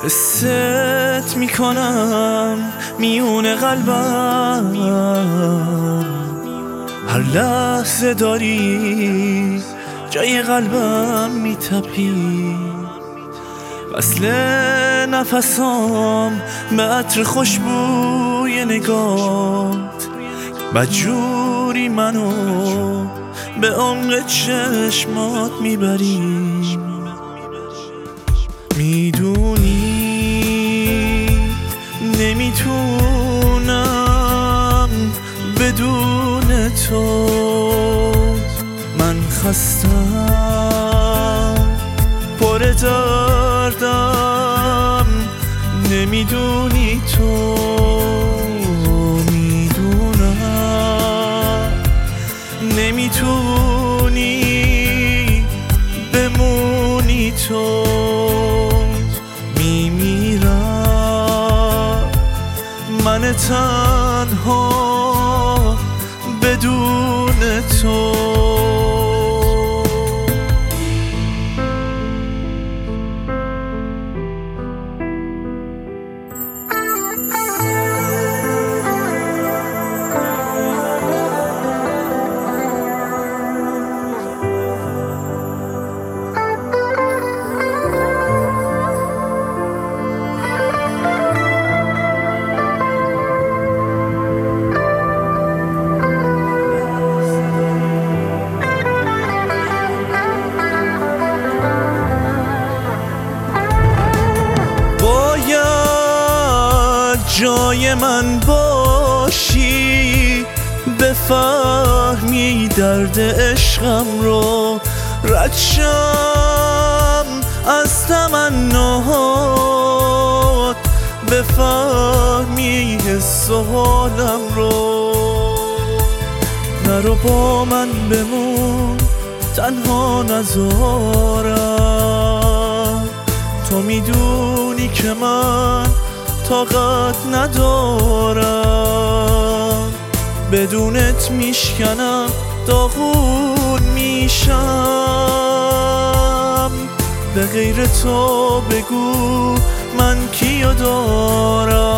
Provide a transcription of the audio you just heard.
حست میکنم میون قلبم، هر لحظه داری جای قلبم میتپی. وصل نفسام به عطر خوشبوی نگات، بدجوری منو به عمق چشمات میبری. میدونی نمیتونم بدون تو، من خستم پر دردم، نمیدونی تو. میدونم نمیتونی بمونی تو، میمیرم من تنها بدون تو. جای من باشی بفهمی درد عشقم رو، رد شم از تمنات بفهمی حس و حالم رو. نرو با من بمون تنها نذارم، تو میدونی که من طاقت ندارم، بدونت میشکنم داغون میشم. به غیر تو بگو من کیو دارم.